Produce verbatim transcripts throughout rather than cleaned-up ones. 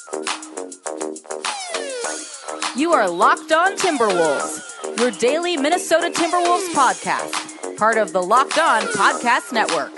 You are Locked On Timberwolves, your daily Minnesota Timberwolves podcast, part of the Locked On Podcast Network.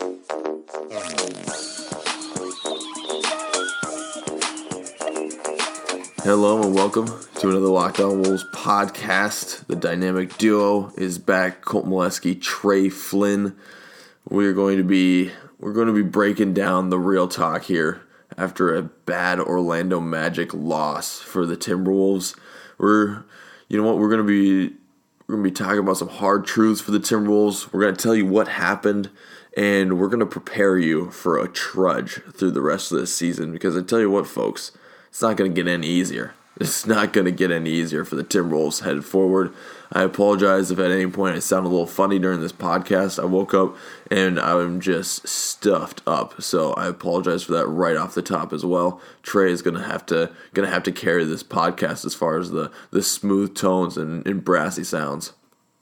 Hello and welcome to another Locked On Wolves podcast. The dynamic duo is back. Colt Molesky, Trey Flynn. We're going to be we're going to be breaking down the real talk here after a bad Orlando Magic loss for the Timberwolves. We're you know what we're going to be we're going to be talking about some hard truths for the Timberwolves. We're going to tell you what happened, and we're going to prepare you for a trudge through the rest of this season, because I tell you what, folks, it's not going to get any easier. It's not going to get any easier for the Timberwolves headed forward. I apologize if at any point I sound a little funny during this podcast. I woke up and I'm just stuffed up, so I apologize for that right off the top as well. Trey is going to have to going to have to carry this podcast as far as the, the smooth tones and, and brassy sounds.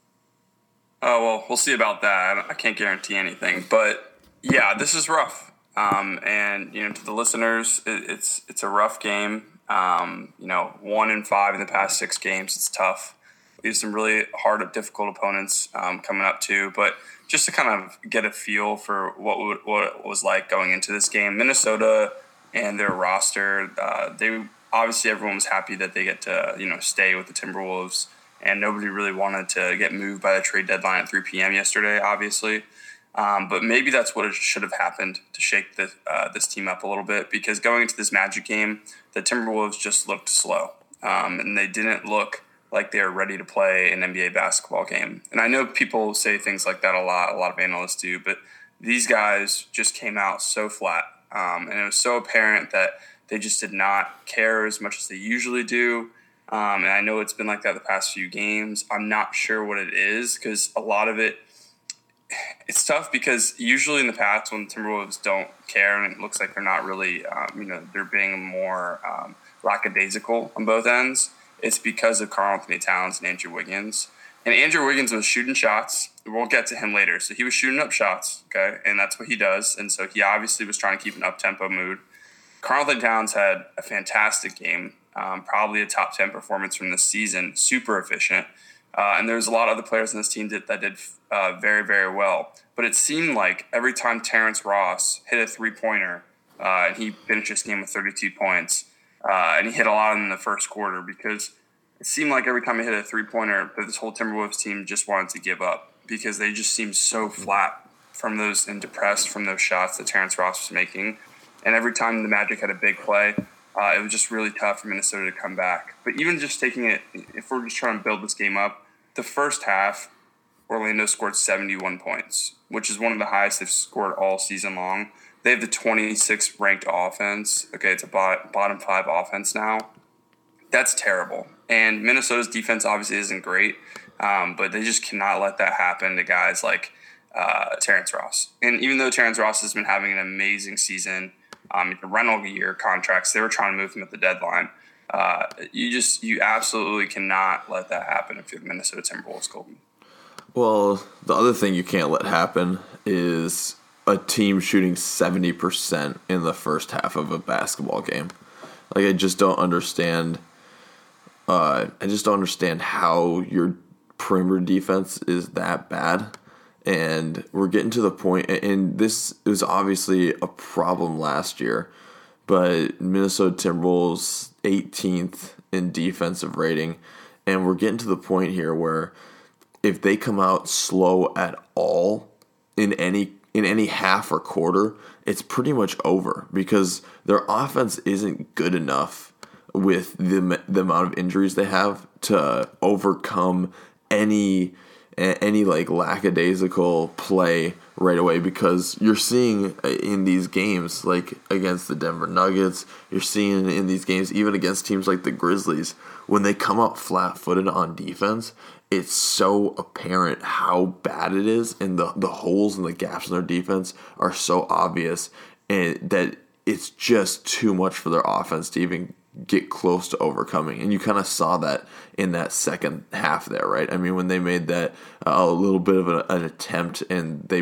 Oh, well, we'll see about that. I can't guarantee anything, but yeah, this is rough. Um, and you know, to the listeners, it, it's it's a rough game. Um, you know, one and five in the past six games. It's tough. We have some really hard, difficult opponents um, coming up too. But just to kind of get a feel for what would, what it was like going into this game, Minnesota and their roster, uh, they obviously everyone was happy that they get to you know stay with the Timberwolves, and nobody really wanted to get moved by the trade deadline at three p.m. yesterday, obviously. Um, but maybe that's what it should have happened to shake this, uh, this team up a little bit, because going into this Magic game, the Timberwolves just looked slow, um, and they didn't look like they were ready to play an N B A basketball game. And I know people say things like that a lot, a lot of analysts do, but these guys just came out so flat, um, and it was so apparent that they just did not care as much as they usually do. Um, and I know it's been like that the past few games. I'm not sure what it is, because a lot of it, it's tough, because usually in the past when the Timberwolves don't care and it looks like they're not really, um, you know, they're being more um, lackadaisical on both ends, it's because of Karl-Anthony Towns and Andrew Wiggins. And Andrew Wiggins was shooting shots. We'll get to him later. So he was shooting up shots, okay, and that's what he does. And so he obviously was trying to keep an up-tempo mood. Karl-Anthony Towns had a fantastic game, um, probably a top ten performance from this season, super efficient. Uh, and there's a lot of other players on this team that, that did uh, very, very well. But it seemed like every time Terrence Ross hit a three-pointer, uh, and he finished this game with thirty-two points, uh, and he hit a lot in the first quarter, because it seemed like every time he hit a three-pointer, this whole Timberwolves team just wanted to give up, because they just seemed so flat from those and depressed from those shots that Terrence Ross was making. And every time the Magic had a big play, Uh, it was just really tough for Minnesota to come back. But even just taking it, if we're just trying to build this game up, the first half, Orlando scored seventy-one points, which is one of the highest they've scored all season long. They have the twenty-sixth ranked offense. Okay, it's a bottom five offense now. That's terrible. And Minnesota's defense obviously isn't great, um, but they just cannot let that happen to guys like uh, Terrence Ross. And even though Terrence Ross has been having an amazing season, Um, the rental year contracts, they were trying to move him at the deadline. Uh, you just, you absolutely cannot let that happen if you're the Minnesota Timberwolves, Colton. Well, the other thing you can't let happen is a team shooting seventy percent in the first half of a basketball game. Like, I just don't understand. Uh, I just don't understand how your perimeter defense is that bad. And we're getting to the point, and this is obviously a problem last year, but Minnesota Timberwolves eighteenth in defensive rating, and we're getting to the point here where if they come out slow at all in any in any half or quarter, it's pretty much over, because their offense isn't good enough with the the amount of injuries they have to overcome any. any like lackadaisical play right away, because you're seeing in these games, like against the Denver Nuggets, you're seeing in these games, even against teams like the Grizzlies, when they come out flat-footed on defense, it's so apparent how bad it is, and the, the holes and the gaps in their defense are so obvious, and that it's just too much for their offense to even get close to overcoming. And you kind of saw that in that second half there, right? I mean, when they made that uh, a little bit of a, an attempt, and they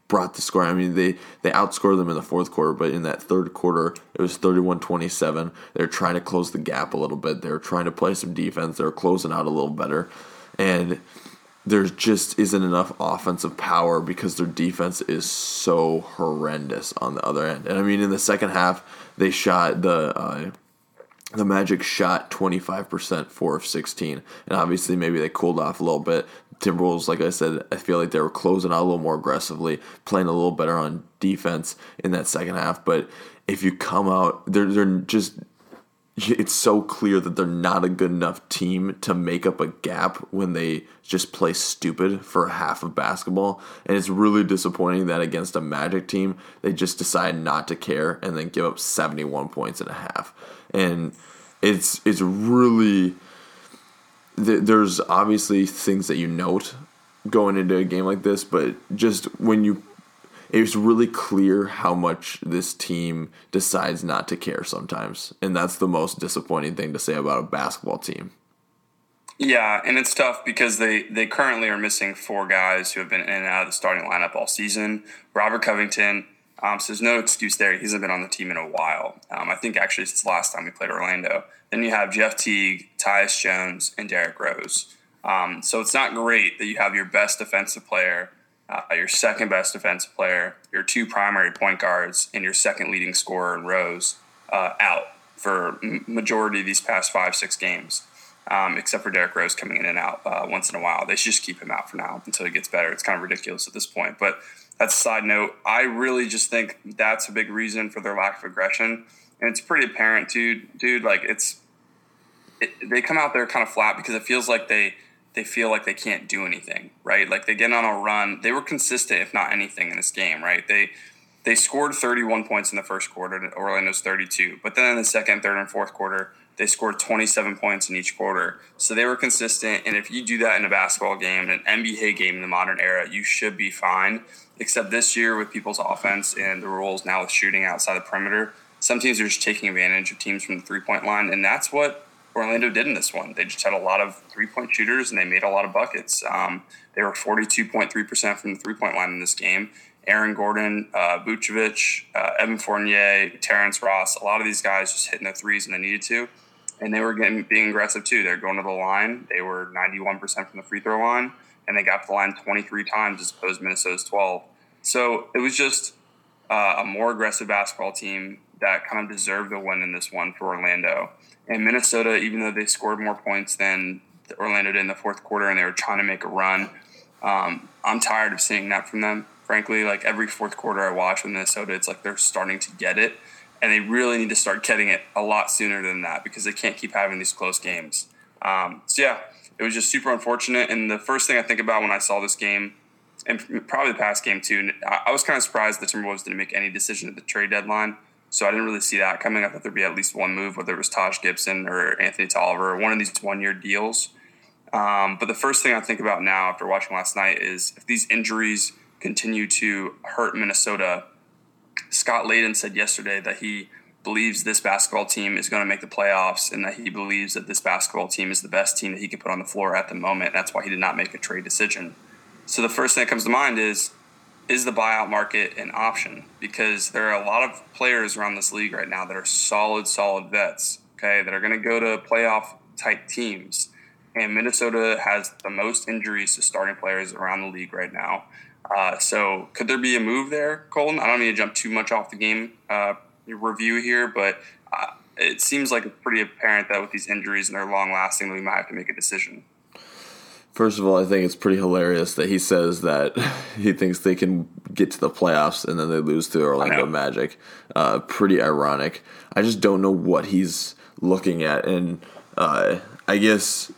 brought the score. I mean, they, they outscored them in the fourth quarter, but in that third quarter, it was thirty-one twenty-seven. They're trying to close the gap a little bit. They're trying to play some defense. They're closing out a little better. And there just isn't enough offensive power because their defense is so horrendous on the other end. And I mean, in the second half, they shot the uh, the Magic shot twenty-five percent, four of sixteen. And obviously, maybe they cooled off a little bit. Timberwolves, like I said, I feel like they were closing out a little more aggressively, playing a little better on defense in that second half. But if you come out, they're they're just. It's so clear that they're not a good enough team to make up a gap when they just play stupid for half of basketball. And it's really disappointing that against a Magic team, they just decide not to care and then give up seventy-one points and a half. And it's it's really... There's obviously things that you note going into a game like this, but just when you... It's really clear how much this team decides not to care sometimes. And that's the most disappointing thing to say about a basketball team. Yeah, and it's tough because they, they currently are missing four guys who have been in and out of the starting lineup all season. Robert Covington, um, so there's no excuse there. He hasn't been on the team in a while. Um, I think actually since the last time we played Orlando. Then you have Jeff Teague, Tyus Jones, and Derrick Rose. Um, so it's not great that you have your best defensive player, Uh, your second best defensive player, your two primary point guards, and your second leading scorer in Rose uh, out for m- majority of these past five, six games, um, except for Derrick Rose coming in and out uh, once in a while. They should just keep him out for now until he gets better. It's kind of ridiculous at this point. But that's a side note. I really just think that's a big reason for their lack of aggression. And it's pretty apparent, dude. Dude, like it's it, they come out there kind of flat because it feels like they – they feel like they can't do anything, right? Like they get on a run. They were consistent, if not anything, in this game, right? They they scored thirty-one points in the first quarter. Orlando's thirty-two. But then in the second, third, and fourth quarter, they scored twenty-seven points in each quarter. So they were consistent. And if you do that in a basketball game, an N B A game in the modern era, you should be fine. Except this year with people's offense and the rules now with shooting outside the perimeter, some teams are just taking advantage of teams from the three-point line. And that's what Orlando did in this one. They just had a lot of three-point shooters, and they made a lot of buckets. Um, they were forty-two point three percent from the three-point line in this game. Aaron Gordon, uh, Vucevic, uh, Evan Fournier, Terrence Ross, a lot of these guys just hitting their threes when they needed to. And they were getting being aggressive, too. They were going to the line. They were ninety-one percent from the free throw line, and they got to the line twenty-three times as opposed to Minnesota's twelve. So it was just uh, a more aggressive basketball team that kind of deserved the win in this one for Orlando. And Minnesota, even though they scored more points than Orlando did in the fourth quarter and they were trying to make a run, um, I'm tired of seeing that from them, frankly. Like every fourth quarter I watch with Minnesota, it's like they're starting to get it. And they really need to start getting it a lot sooner than that because they can't keep having these close games. Um, so, yeah, it was just super unfortunate. And the first thing I think about when I saw this game, and probably the past game too, I, I was kind of surprised the Timberwolves didn't make any decision at the trade deadline. So I didn't really see that coming. I thought there'd be at least one move, whether it was Taj Gibson or Anthony Tolliver, or one of these one-year deals. Um, but the first thing I think about now after watching last night is if these injuries continue to hurt Minnesota, Scott Layden said yesterday that he believes this basketball team is going to make the playoffs and that he believes that this basketball team is the best team that he can put on the floor at the moment. That's why he did not make a trade decision. So the first thing that comes to mind is, is the buyout market an option? Because there are a lot of players around this league right now that are solid, solid vets, okay, that are going to go to playoff-type teams. And Minnesota has the most injuries to starting players around the league right now. Uh, so could there be a move there, Colton? I don't need to jump too much off the game uh, review here, but uh, it seems like it's pretty apparent that with these injuries and they're long-lasting, we might have to make a decision. First of all, I think it's pretty hilarious that he says that he thinks they can get to the playoffs and then they lose to the Orlando Magic. Uh, pretty ironic. I just don't know what he's looking at. And uh, I guess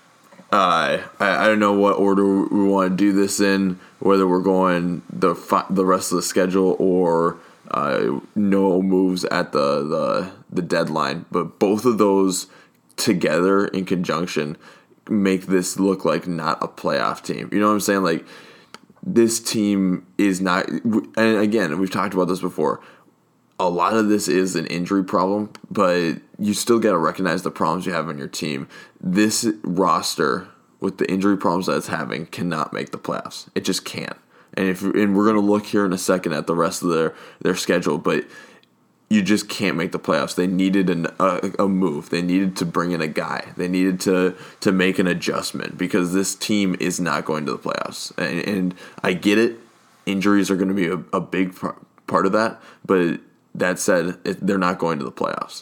uh, I, I don't know what order we want to do this in, whether we're going the fi- the rest of the schedule or uh, no moves at the, the, the deadline. But both of those together in conjunction make this look like not a playoff team. You know what I'm saying? Like, this team is not, and again, we've talked about this before, a lot of this is an injury problem, but you still got to recognize the problems you have on your team. This roster, with the injury problems that it's having, cannot make the playoffs. It just can't. And if and we're going to look here in a second at the rest of their, their schedule, but you just can't make the playoffs. They needed an, a, a move. They needed to bring in a guy. They needed to to make an adjustment because this team is not going to the playoffs. And, and I get it. Injuries are going to be a, a big part of that. But that said, it, they're not going to the playoffs.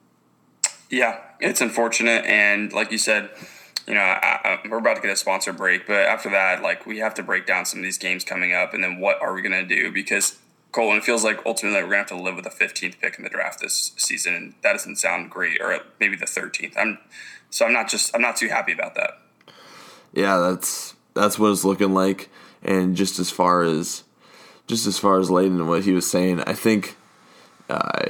Yeah, it's unfortunate. And like you said, you know, I, I, we're about to get a sponsor break. But after that, like, we have to break down some of these games coming up. And then what are we going to do? Because Colton, it feels like ultimately we're going to have to live with the fifteenth pick in the draft this season, and that doesn't sound great. Or maybe the thirteenth. I'm so I'm not just I'm not too happy about that. Yeah, that's that's what it's looking like. And just as far as just as far as Layden and what he was saying, I think uh,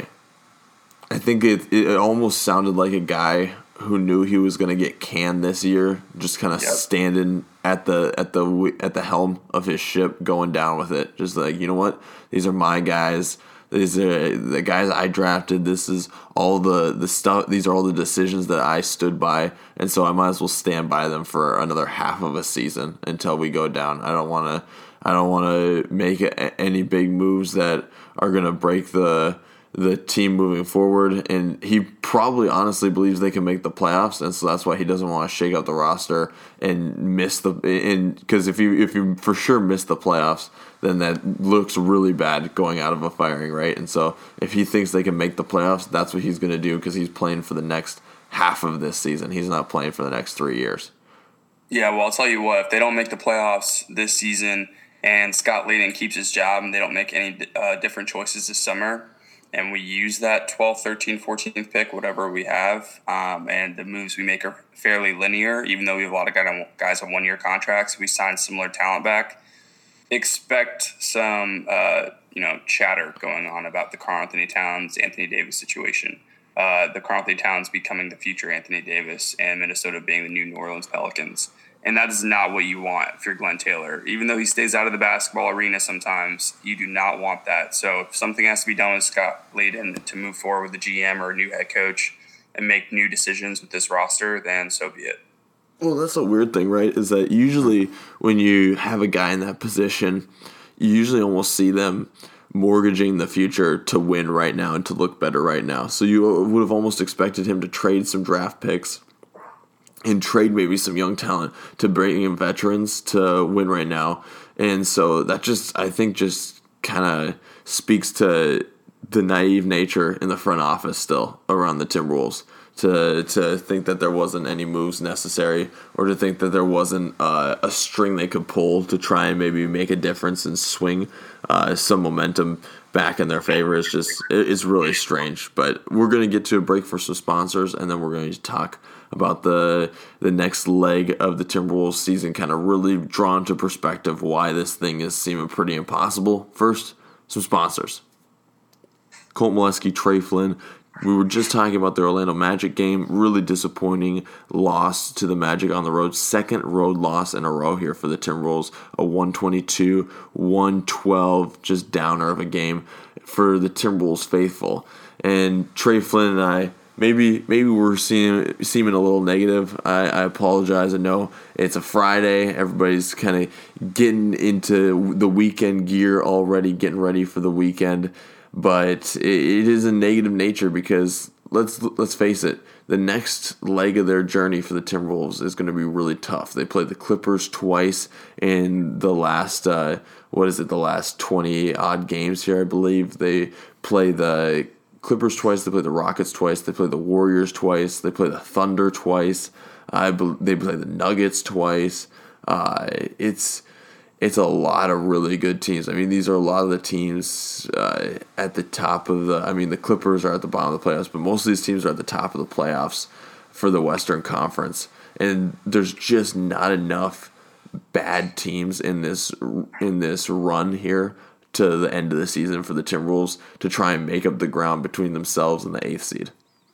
I think it it almost sounded like a guy who knew he was going to get canned this year, just kind of yep. standing at the at the at the helm of his ship, going down with it. Just like, you know what, these are my guys. These are the guys I drafted. This is all the the stuff. These are all the decisions that I stood by, and so I might as well stand by them for another half of a season until we go down. I don't want to. I don't want to make any big moves that are going to break the. the team moving forward, and he probably honestly believes they can make the playoffs, and so that's why he doesn't want to shake up the roster and miss the and because if you if you for sure miss the playoffs, then that looks really bad going out of a firing, right? And so if he thinks they can make the playoffs, that's what he's going to do because he's playing for the next half of this season. He's not playing for the next three years. Yeah, well, I'll tell you what, if they don't make the playoffs this season and Scott Layden keeps his job and they don't make any uh, different choices this summer, and we use that twelfth, thirteenth, fourteenth pick, whatever we have, um, and the moves we make are fairly linear, even though we have a lot of guys on one-year contracts. We sign similar talent back. Expect some, uh, you know, chatter going on about the Karl-Anthony Towns, Anthony Davis situation. Uh, the Karl-Anthony Towns becoming the future Anthony Davis and Minnesota being the new New Orleans Pelicans. And that is not what you want if you're Glenn Taylor. Even though he stays out of the basketball arena sometimes, you do not want that. So if something has to be done with Scott Layden to move forward with the G M or a new head coach and make new decisions with this roster, then so be it. Well, that's a weird thing, right? Is that usually when you have a guy in that position, you usually almost see them mortgaging the future to win right now and to look better right now. So you would have almost expected him to trade some draft picks and trade maybe some young talent to bring in veterans to win right now. And so that just, I think, just kind of speaks to the naive nature in the front office still around the Timberwolves to to think that there wasn't any moves necessary or to think that there wasn't uh, a string they could pull to try and maybe make a difference and swing uh, some momentum back in their favor. It's just, it's really strange. But we're going to get to a break for some sponsors, and then we're going to talk about the the next leg of the Timberwolves season, kind of really drawn to perspective why this thing is seeming pretty impossible. First, some sponsors. Colt Molesky, Trey Flynn. We were just talking about the Orlando Magic game. Really disappointing loss to the Magic on the road. Second road loss in a row here for the Timberwolves. A one twenty-two one twelve, just downer of a game for the Timberwolves faithful. And Trey Flynn and I, maybe maybe we're seeing, seeming a little negative. I, I apologize. I know it's a Friday. Everybody's kind of getting into the weekend gear already, getting ready for the weekend. But it, it is a negative nature because let's let's face it, the next leg of their journey for the Timberwolves is going to be really tough. They played the Clippers twice in the last uh, what is it? The last twenty odd games here, I believe. They play the Clippers twice. They play the Rockets twice. They play the Warriors twice. They play the Thunder twice. I be- they play the Nuggets twice. Uh, it's It's a lot of really good teams. I mean, these are a lot of the teams uh, at the top of the – I mean, the Clippers are at the bottom of the playoffs, but most of these teams are at the top of the playoffs for the Western Conference. And there's just not enough bad teams in this in this run here to the end of the season for the Timberwolves to try and make up the ground between themselves and the eighth seed.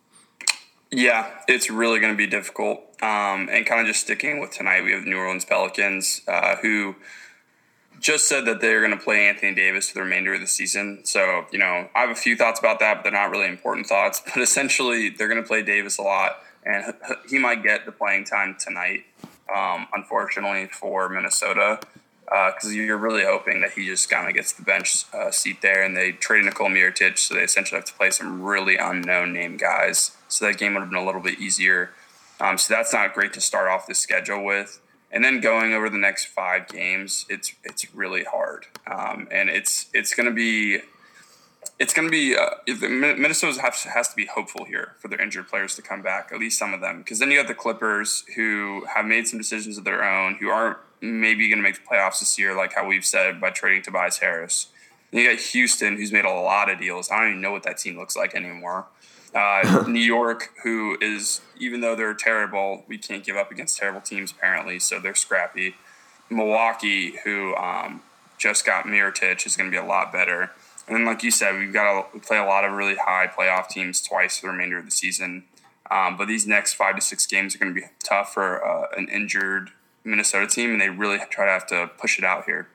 Yeah, it's really going to be difficult. Um, and kind of just sticking with tonight, we have the New Orleans Pelicans uh, who – just said that they're going to play Anthony Davis for the remainder of the season. So, you know, I have a few thoughts about that, but they're not really important thoughts. But essentially, they're going to play Davis a lot, and he might get the playing time tonight, um, unfortunately, for Minnesota. because uh, you're really hoping that he just kind of gets the bench uh, seat there, and they traded Nikola Mirotic, so they essentially have to play some really unknown name guys. So that game would have been a little bit easier. Um, so that's not great to start off the schedule with. And then going over the next five games, it's it's really hard, um, and it's it's going to be it's going to be uh, Minnesota has, has to be hopeful here for their injured players to come back, at least some of them, because then you have the Clippers who have made some decisions of their own, who aren't maybe going to make the playoffs this year, like how we've said by trading Tobias Harris. Then you got Houston, who's made a lot of deals. I don't even know what that team looks like anymore. Uh, New York, who is, even though they're terrible, we can't give up against terrible teams apparently, so they're scrappy. Milwaukee, who um, just got Mirotic, is going to be a lot better. And then, like you said, we've got to play a lot of really high playoff teams twice for the remainder of the season. Um, but these next five to six games are going to be tough for uh, an injured Minnesota team, and they really try to have to push it out here.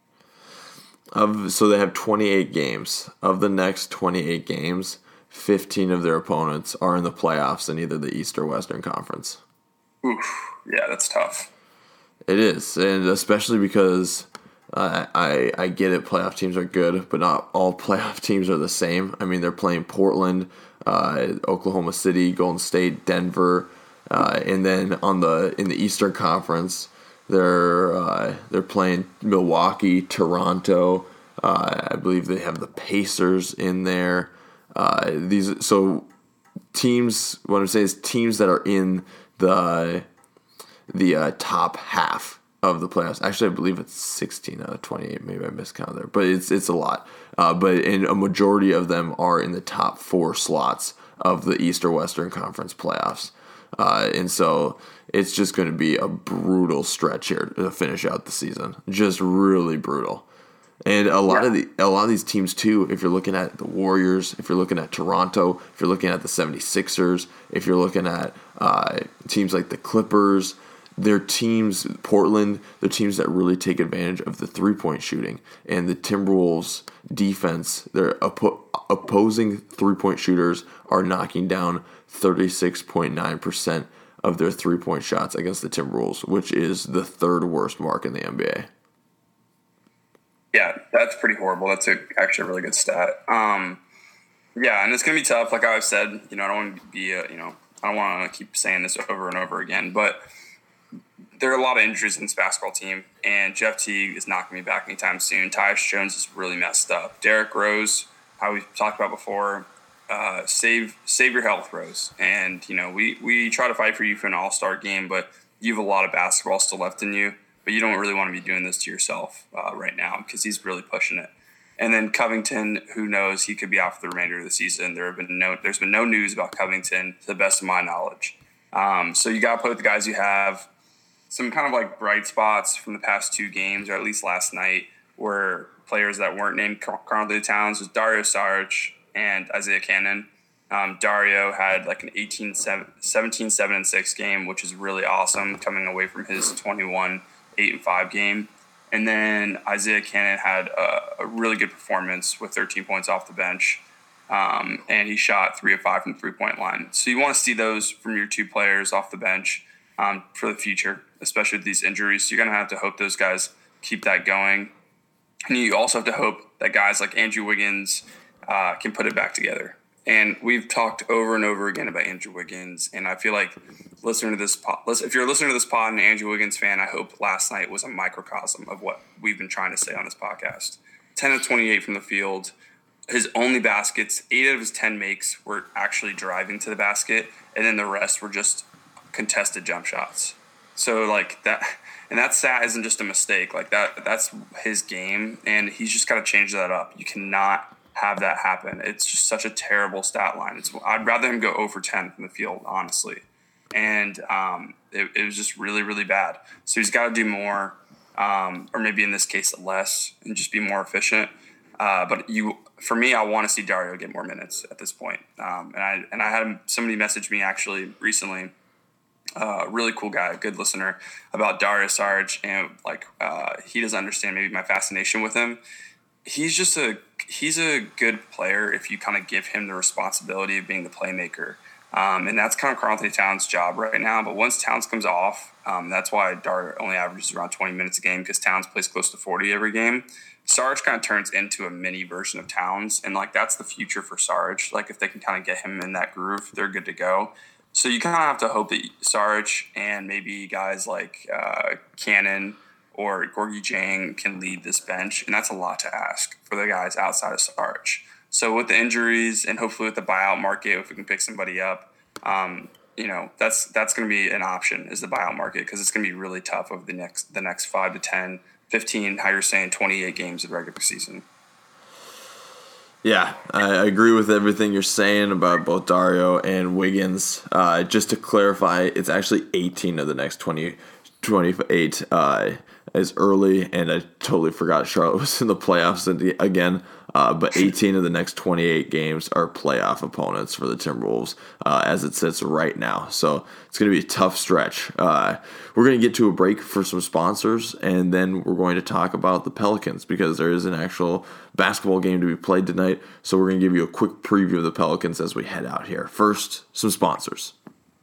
Of so they have twenty-eight games. Of the next twenty-eight games, fifteen of their opponents are in the playoffs in either the East or Western Conference. Oof, yeah, that's tough. It is, and especially because uh, I I get it, playoff teams are good, but not all playoff teams are the same. I mean, they're playing Portland, uh, Oklahoma City, Golden State, Denver, uh, and then on the in the Eastern Conference, they're uh, they're playing Milwaukee, Toronto. Uh, I believe they have the Pacers in there. Uh, these so teams. What I'm saying is teams that are in the the uh, top half of the playoffs. Actually, I believe it's sixteen out of twenty-eight. Maybe I miscounted there, but it's it's a lot. Uh, but and a majority of them are in the top four slots of the East or Western Conference playoffs. Uh, and so it's just going to be a brutal stretch here to finish out the season. Just really brutal. And a lot yeah. of the a lot of these teams too, if you're looking at the Warriors, if you're looking at Toronto, if you're looking at the seventy-sixers, if you're looking at uh, teams like the Clippers, they're teams, Portland, they're teams that really take advantage of the three-point shooting. And the Timberwolves defense, their oppo- opposing three-point shooters are knocking down thirty-six point nine percent of their three-point shots against the Timberwolves, which is the third worst mark in the N B A. Yeah, that's pretty horrible. That's a, actually a really good stat. Um, yeah, and it's going to be tough. Like I've said, you know, I don't want to be, a, you know, I don't want to keep saying this over and over again, but there are a lot of injuries in this basketball team, and Jeff Teague is not going to be back anytime soon. Tyus Jones is really messed up. Derrick Rose, how we've talked about before, uh, save save your health, Rose. And, you know, we, we try to fight for you for an all-star game, but you have a lot of basketball still left in you. But you don't really want to be doing this to yourself uh, right now because he's really pushing it. And then Covington, who knows, he could be out for the remainder of the season. There have been no, there's been no news about Covington, to the best of my knowledge. Um, so you got to play with the guys you have. Some kind of like bright spots from the past two games, or at least last night, were players that weren't named Karl-Anthony Towns, was Dario Saric and Isaiah Cannon. Um, Dario had like an eighteen, seventeen, seven, and six game, which is really awesome, coming away from his twenty-one, eight, and five game. And then Isaiah Cannon had a, a really good performance with thirteen points off the bench. Um, and he shot three of five from the three-point line. So you want to see those from your two players off the bench um, for the future, especially with these injuries. So you're going to have to hope those guys keep that going. And you also have to hope that guys like Andrew Wiggins uh, can put it back together. And we've talked over and over again about Andrew Wiggins, and I feel like listening to this pod, if you're listening to this pod and an Andrew Wiggins fan, I hope last night was a microcosm of what we've been trying to say on this podcast. ten of twenty-eight from the field. His only baskets, eight out of his ten makes were actually driving to the basket, and then the rest were just contested jump shots. So like that, and that stat isn't just a mistake. Like that, that's his game, and he's just got to change that up. You cannot have that happen. It's just such a terrible stat line. It's, I'd rather him go zero for ten from the field, honestly. And um, it, it was just really, really bad. So he's got to do more, um, or maybe in this case less, and just be more efficient. Uh, but you, for me, I want to see Dario get more minutes at this point. Um, and I and I had somebody message me actually recently, a uh, really cool guy, a good listener, about Dario Saric, and like uh, he doesn't understand maybe my fascination with him. He's just a he's a good player if you kind of give him the responsibility of being the playmaker. Um, and that's kind of Karl Anthony Towns' job right now. But once Towns comes off, um, that's why Dario only averages around twenty minutes a game because Towns plays close to forty every game. Sarge kind of turns into a mini version of Towns. And, like, that's the future for Sarge. Like, if they can kind of get him in that groove, they're good to go. So you kind of have to hope that Sarge and maybe guys like uh, Cannon or Gorgie Jang can lead this bench. And that's a lot to ask for the guys outside of Sarge. So with the injuries and hopefully with the buyout market, if we can pick somebody up, um, you know, that's that's going to be an option is the buyout market because it's going to be really tough over the next the next five to ten, fifteen, how you're saying, twenty-eight games of the regular season. Yeah, I agree with everything you're saying about both Dario and Wiggins. Uh, just to clarify, it's actually eighteen of the next twenty, twenty-eight uh, is early, and I totally forgot Charlotte was in the playoffs again. Uh, but eighteen of the next twenty-eight games are playoff opponents for the Timberwolves uh, as it sits right now. So it's going to be a tough stretch. Uh, we're going to get to a break for some sponsors, and then we're going to talk about the Pelicans because there is an actual basketball game to be played tonight. So we're going to give you a quick preview of the Pelicans as we head out here. First, some sponsors.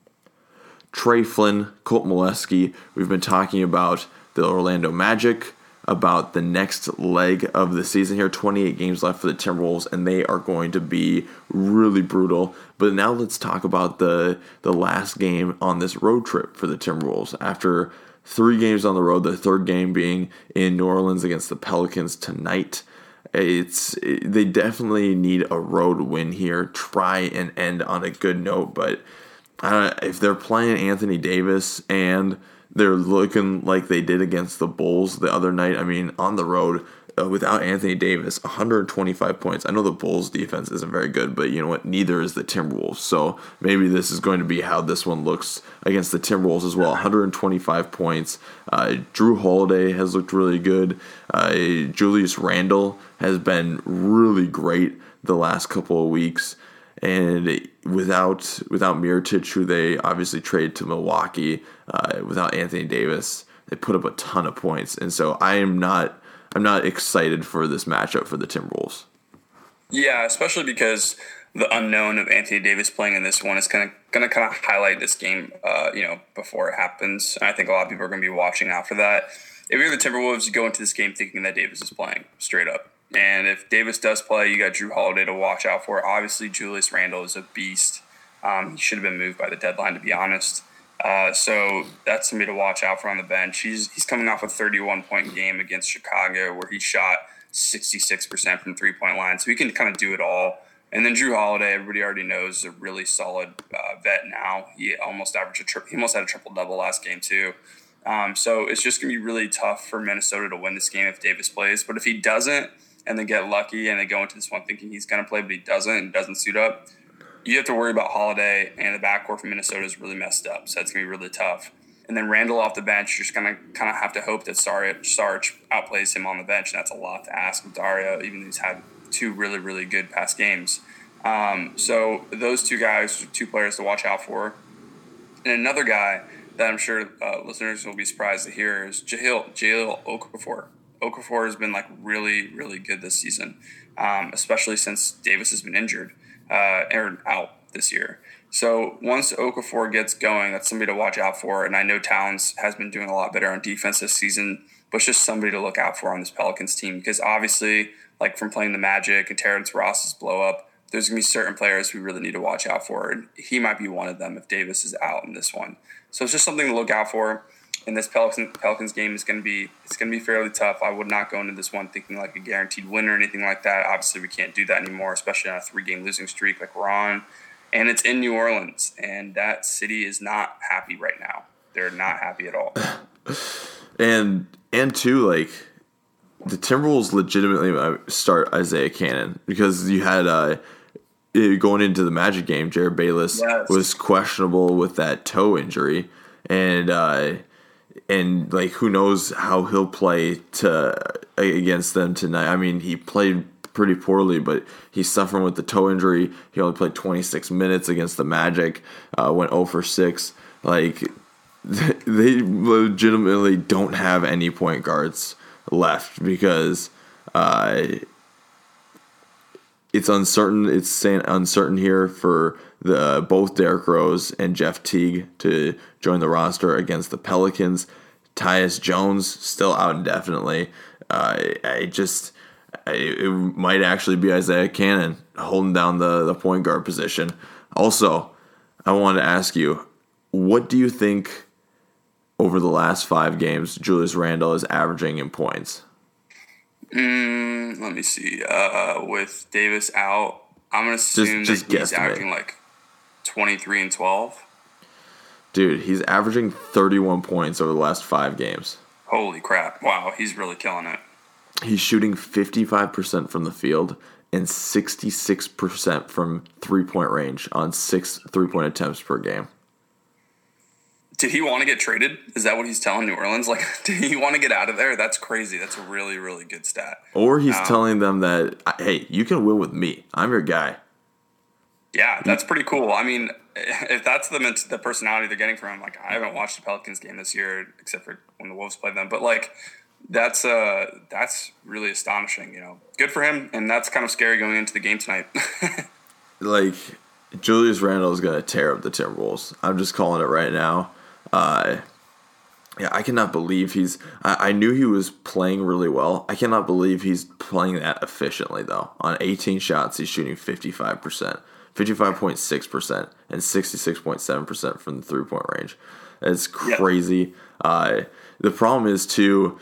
Trey Flynn, Colt Molesky. We've been talking about the Orlando Magic, about the next leg of the season here. twenty-eight games left for the Timberwolves, and they are going to be really brutal. But now let's talk about the the last game on this road trip for the Timberwolves. After three games on the road, the third game being in New Orleans against the Pelicans tonight. It's they definitely need a road win here. Try and end on a good note, but uh, if they're playing Anthony Davis and they're looking like they did against the Bulls the other night. I mean, on the road, uh, without Anthony Davis, one hundred twenty-five points. I know the Bulls' defense isn't very good, but you know what? Neither is the Timberwolves. So maybe this is going to be how this one looks against the Timberwolves as well. one hundred twenty-five points. Uh, Jrue Holiday has looked really good. Uh, Julius Randle has been really great the last couple of weeks. And without without Mirotic, who they obviously traded to Milwaukee, uh, without Anthony Davis, they put up a ton of points. And so I am not I'm not excited for this matchup for the Timberwolves. Yeah, especially because the unknown of Anthony Davis playing in this one is kind of going to kind of highlight this game, uh, you know, before it happens. And I think a lot of people are going to be watching out for that. If you're the Timberwolves, you go into this game thinking that Davis is playing straight up. And if Davis does play, you got Jrue Holiday to watch out for. Obviously, Julius Randle is a beast. Um, he should have been moved by the deadline, to be honest. Uh, so that's somebody to watch out for on the bench. He's he's coming off a thirty-one point game against Chicago where he shot sixty-six percent from three-point line. So he can kind of do it all. And then Jrue Holiday, everybody already knows, is a really solid uh, vet now. He almost averaged a tri- he almost had a triple-double last game too. Um, so it's just going to be really tough for Minnesota to win this game if Davis plays. But if he doesn't, and they get lucky and they go into this one thinking he's going to play, but he doesn't and doesn't suit up, you have to worry about Holiday, and the backcourt from Minnesota is really messed up, so that's going to be really tough. And then Randall off the bench, you're just going to kind of have to hope that Sarge, Sarge outplays him on the bench, and that's a lot to ask of Dario, even though he's had two really, really good past games. Um, so those two guys are two players to watch out for. And another guy that I'm sure uh, listeners will be surprised to hear is Jahlil, Jahlil Okafor. Okafor has been like really, really good this season, um, especially since Davis has been injured uh, or out this year. So once Okafor gets going, that's somebody to watch out for. And I know Towns has been doing a lot better on defense this season, but it's just somebody to look out for on this Pelicans team because obviously, like from playing the Magic and Terrence Ross's blow up, there's going to be certain players we really need to watch out for. And he might be one of them if Davis is out in this one. So it's just something to look out for. And this Pelicans, Pelicans game is going to be it's going to be fairly tough. I would not go into this one thinking like a guaranteed win or anything like that. Obviously, we can't do that anymore, especially on a three-game losing streak like we're on. And it's in New Orleans, and that city is not happy right now. They're not happy at all. and and two, like the Timberwolves legitimately start Isaiah Cannon because you had uh, going into the Magic game, Jared Bayless yes. was questionable with that toe injury, and. Uh, And, like, who knows how he'll play to against them tonight. I mean, he played pretty poorly, but he's suffering with the toe injury. He only played twenty-six minutes against the Magic, uh, went zero for six. Like, they legitimately don't have any point guards left because uh, it's uncertain. It's saying uncertain here for the both Derrick Rose and Jeff Teague to join the roster against the Pelicans. Tyus Jones still out indefinitely. Uh, I just I, it might actually be Isaiah Cannon holding down the, the point guard position. Also, I wanted to ask you, what do you think over the last five games Julius Randle is averaging in points? Mm, let me see. Uh, with Davis out, I'm gonna assume just, just that he's guesstimate. averaging like twenty-three and twelve. Dude, he's averaging thirty-one points over the last five games. Holy crap! Wow, he's really killing it. He's shooting fifty-five percent from the field and sixty-six percent from three-point range on six three-point attempts per game. Did he want to get traded? Is that what he's telling New Orleans? Like, did he want to get out of there? That's crazy. That's a really, really good stat. Or he's um, telling them that, hey, you can win with me. I'm your guy. Yeah, that's pretty cool. I mean, if that's the the personality they're getting from him, like, I haven't watched the Pelicans game this year except for when the Wolves played them, but like, that's uh that's really astonishing. You know, good for him, and that's kind of scary going into the game tonight. Like, Julius Randle is going to tear up the Timberwolves. I'm just calling it right now. Uh, yeah, I cannot believe he's. I, I knew he was playing really well. I cannot believe he's playing that efficiently, though. On eighteen shots, he's shooting fifty-five percent, fifty-five point six percent, and sixty-six point seven percent from the three-point range. It's crazy. Yeah. Uh, the problem is, too,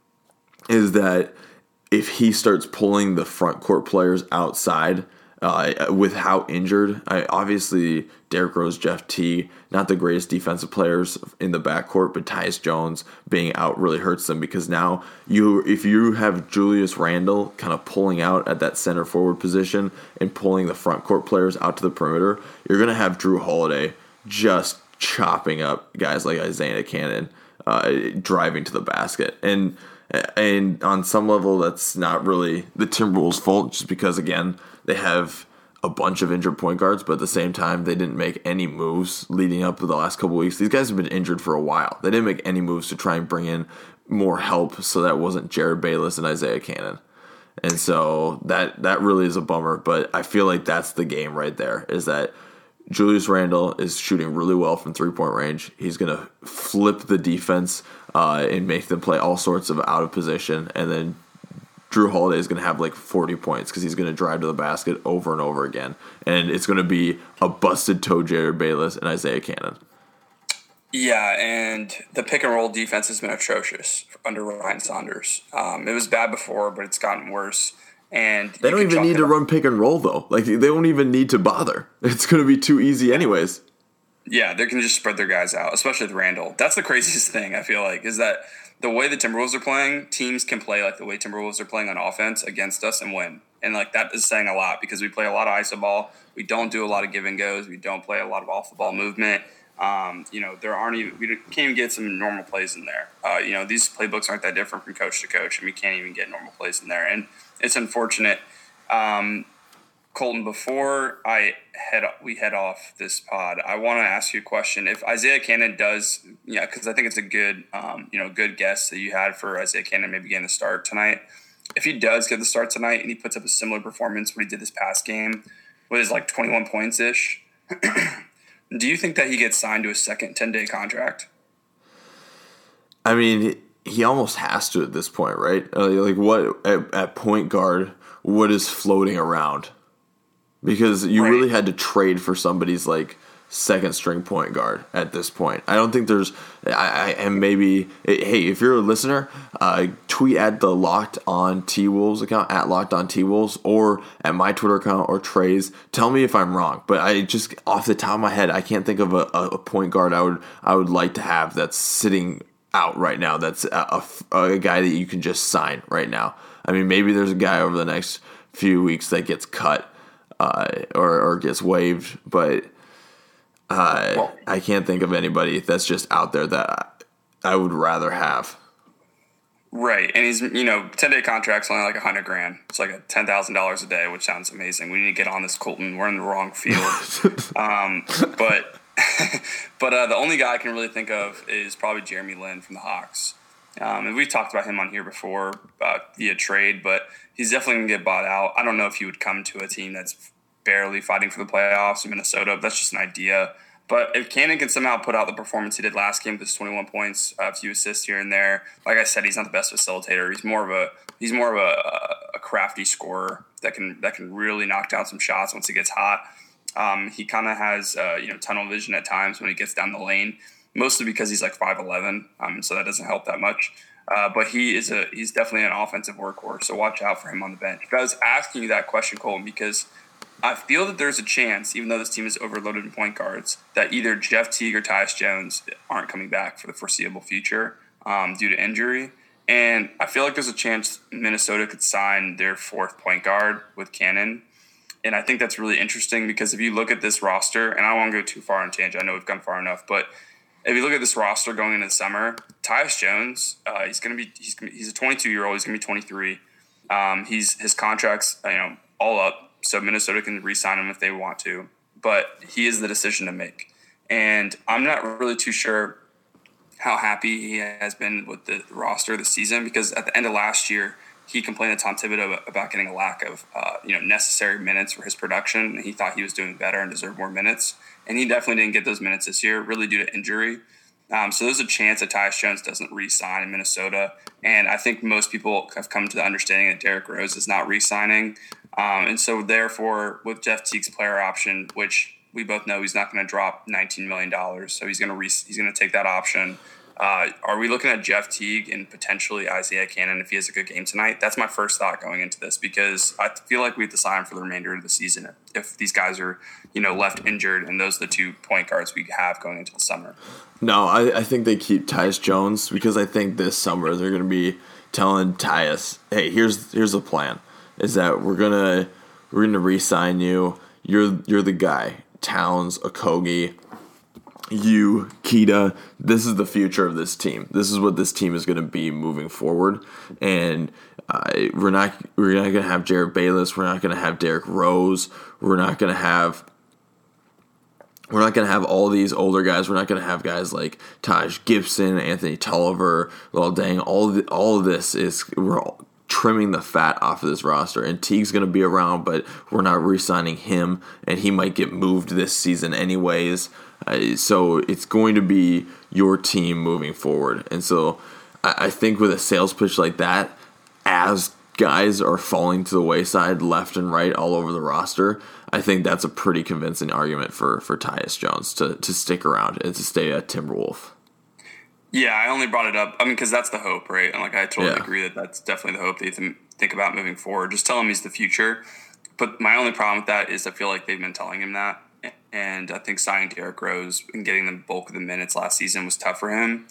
is that if he starts pulling the front court players outside, Uh, with how injured, I, obviously Derrick Rose, Jeff Teague, not the greatest defensive players in the backcourt, but Tyus Jones being out really hurts them because now you, if you have Julius Randle kind of pulling out at that center forward position and pulling the front court players out to the perimeter, you're going to have Drew Holiday just chopping up guys like Isaiah Cannon, uh, driving to the basket. And And on some level, that's not really the Timberwolves' fault, just because, again, they have a bunch of injured point guards, but at the same time, they didn't make any moves leading up to the last couple weeks. These guys have been injured for a while. They didn't make any moves to try and bring in more help, so that wasn't Jared Bayless and Isaiah Cannon. And so that that really is a bummer, but I feel like that's the game right there, is that Julius Randle is shooting really well from three-point range. He's going to flip the defense uh, and make them play all sorts of out of position. And then Drew Holiday is going to have like forty points because he's going to drive to the basket over and over again. And it's going to be a busted toe Jared Bayless and Isaiah Cannon. Yeah, and the pick and roll defense has been atrocious under Ryan Saunders. Um, it was bad before, but it's gotten worse. And they don't even need to run pick and roll, though. Like, they don't even need to bother. It's going to be too easy anyways. Yeah, they can just spread their guys out, especially with Randall. That's the craziest thing, I feel like, is that the way the Timberwolves are playing, teams can play like the way Timberwolves are playing on offense against us and win. And, like, that is saying a lot because we play a lot of iso ball. We don't do a lot of give and goes. We don't play a lot of off-the-ball movement. Um, you know, there aren't even – we can't even get some normal plays in there. Uh, you know, these playbooks aren't that different from coach to coach, and we can't even get normal plays in there. And it's unfortunate. Um, Colton, before I head we head off this pod, I want to ask you a question. If Isaiah Cannon does, yeah, because I think it's a good, um, you know, good guess that you had for Isaiah Cannon maybe getting the start tonight. If he does get the start tonight and he puts up a similar performance what he did this past game, with his like twenty-one points ish, do you think that he gets signed to a second ten-day contract? I mean, he almost has to at this point, right? Like, what at, at point guard, what is floating around? Because you right. really had to trade for somebody's like second string point guard at this point. I don't think there's. I, I and maybe hey, if you're a listener, uh, tweet at the Locked On T Wolves account at Locked On T Wolves or at my Twitter account or Trey's. Tell me if I'm wrong, but I just off the top of my head, I can't think of a, a point guard I would I would like to have that's sitting out right now. That's a, a, a guy that you can just sign right now. I mean, maybe there's a guy over the next few weeks that gets cut. Uh, or, or gets waived, but uh, well, I can't think of anybody that's just out there that I would rather have. Right, and he's, you know, ten-day contract's only like a hundred grand. It's like a ten thousand dollars a day, which sounds amazing. We need to get on this, Colton. We're in the wrong field. um, but but uh, the only guy I can really think of is probably Jeremy Lin from the Hawks. Um, and we've talked about him on here before uh, via trade, but he's definitely going to get bought out. I don't know if he would come to a team that's barely fighting for the playoffs in Minnesota. That's just an idea. But if Cannon can somehow put out the performance he did last game, with twenty-one points, a few assists here and there, like I said, he's not the best facilitator. He's more of a he's more of a, a crafty scorer that can that can really knock down some shots once it gets hot. Um, he kind of has uh, you know tunnel vision at times when he gets down the lane, mostly because he's like five eleven, um, so that doesn't help that much. Uh, but he is a he's definitely an offensive workhorse, so watch out for him on the bench. But I was asking you that question, Colton, because I feel that there's a chance, even though this team is overloaded in point guards, that either Jeff Teague or Tyus Jones aren't coming back for the foreseeable future um, due to injury. And I feel like there's a chance Minnesota could sign their fourth point guard with Cannon. And I think that's really interesting because if you look at this roster, and I don't want to go too far on tangent, I know we've gone far enough, but if you look at this roster going into the summer, Tyus Jones, uh, he's going to be he's gonna, he's a twenty-two-year-old, he's going to be twenty-three. Um, he's his contract's you know all up. So Minnesota can re-sign him if they want to, but he is the decision to make. And I'm not really too sure how happy he has been with the roster this season because at the end of last year, he complained to Tom Thibodeau about getting a lack of uh, you know necessary minutes for his production. And he thought he was doing better and deserved more minutes. And he definitely didn't get those minutes this year, really due to injury. Um, so there's a chance that Tyus Jones doesn't re-sign in Minnesota. And I think most people have come to the understanding that Derrick Rose is not re-signing. Um, and so therefore, with Jeff Teague's player option, which we both know he's not going to drop nineteen million dollars, so he's going to re- he's going to take that option. Uh, are we looking at Jeff Teague and potentially Isaiah Cannon if he has a good game tonight? That's my first thought going into this because I feel like we have to sign him for the remainder of the season if these guys are, you know, left injured, and those are the two point guards we have going into the summer. No, I, I think they keep Tyus Jones because I think this summer they're going to be telling Tyus, hey, here's here's the plan. Is that we're gonna we're gonna re-sign you. You're you're the guy. Towns, Okogie, you, Keita. This is the future of this team. This is what this team is gonna be moving forward. And uh, we're not we're not gonna have Jared Bayless. We're not gonna have Derrick Rose. We're not gonna have we're not gonna have all these older guys. We're not gonna have guys like Taj Gibson, Anthony Tolliver, Lil Dang. All of the, all of this is we're all trimming the fat off of this roster, and Teague's going to be around, but we're not re-signing him, and he might get moved this season anyways. Uh, so it's going to be your team moving forward. And so I, I think with a sales pitch like that, as guys are falling to the wayside left and right all over the roster, I think that's a pretty convincing argument for, for Tyus Jones to, to stick around and to stay a Timberwolf. Yeah, I only brought it up, I mean, because that's the hope, right? And, like, I totally yeah. agree that that's definitely the hope that you think about moving forward. Just tell him he's the future. But my only problem with that is I feel like they've been telling him that. And I think signing Derrick Rose and getting the bulk of the minutes last season was tough for him.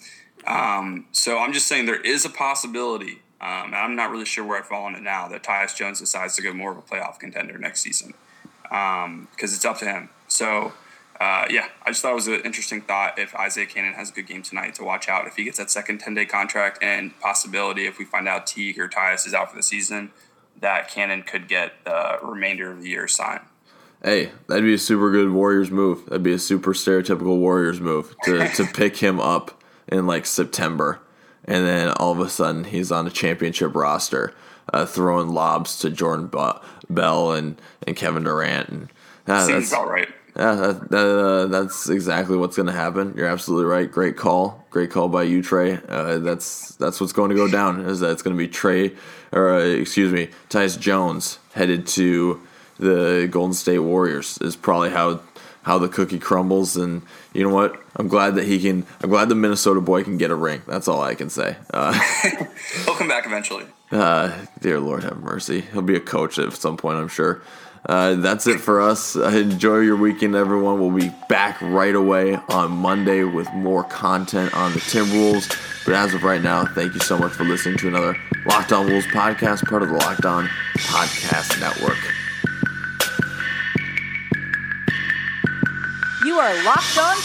Um, so I'm just saying there is a possibility, um, and I'm not really sure where I fall on it now, that Tyus Jones decides to go more of a playoff contender next season because um, it's up to him. So... Uh, yeah, I just thought it was an interesting thought if Isaiah Cannon has a good game tonight to watch out if he gets that second ten-day contract, and possibility if we find out Teague or Tyus is out for the season, that Cannon could get the remainder of the year signed. Hey, that'd be a super good Warriors move. That'd be a super stereotypical Warriors move to, to pick him up in like September, and then all of a sudden he's on a championship roster uh, throwing lobs to Jordan Bell and, and Kevin Durant. And, uh, Seems about right. Yeah, that, that, uh, that's exactly what's going to happen. You're absolutely right. Great call. Great call by you, Trey. Uh, that's that's what's going to go down, is that it's going to be Trey, or uh, excuse me, Tyus Jones headed to the Golden State Warriors is probably how how the cookie crumbles. And you know what? I'm glad that he can, I'm glad the Minnesota boy can get a ring. That's all I can say. Uh, He'll come back eventually. Uh, dear Lord have mercy. He'll be a coach at some point, I'm sure. Uh, that's it for us. Uh, enjoy your weekend, everyone. We'll be back right away on Monday with more content on the Timberwolves. But as of right now, thank you so much for listening to another Locked On Wolves podcast, part of the Locked On Podcast Network. You are Locked On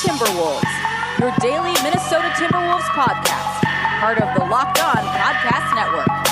Timberwolves, your daily Minnesota Timberwolves podcast, part of the Locked On Podcast Network.